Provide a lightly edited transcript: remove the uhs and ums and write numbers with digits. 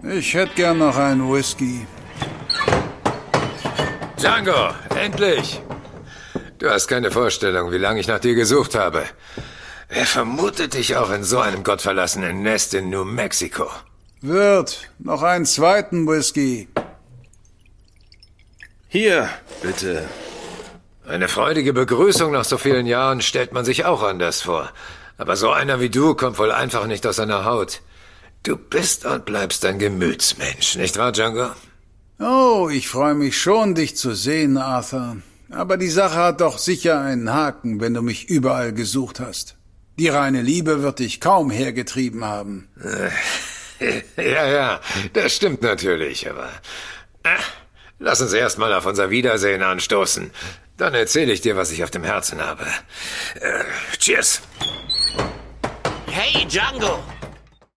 Ich hätte gern noch einen Whisky. Django, endlich! Du hast keine Vorstellung, wie lange ich nach dir gesucht habe. Wer vermutet dich auch in so einem gottverlassenen Nest in New Mexico? Wirt, noch einen zweiten Whisky. Hier, bitte. Eine freudige Begrüßung nach so vielen Jahren stellt man sich auch anders vor. Aber so einer wie du kommt wohl einfach nicht aus seiner Haut. Du bist und bleibst ein Gemütsmensch, nicht wahr, Django? Oh, ich freue mich schon, dich zu sehen, Arthur. Aber die Sache hat doch sicher einen Haken, wenn du mich überall gesucht hast. Die reine Liebe wird dich kaum hergetrieben haben. Ja, das stimmt natürlich, aber... lass uns erst mal auf unser Wiedersehen anstoßen. Dann erzähle ich dir, was ich auf dem Herzen habe. Cheers. Hey, Django!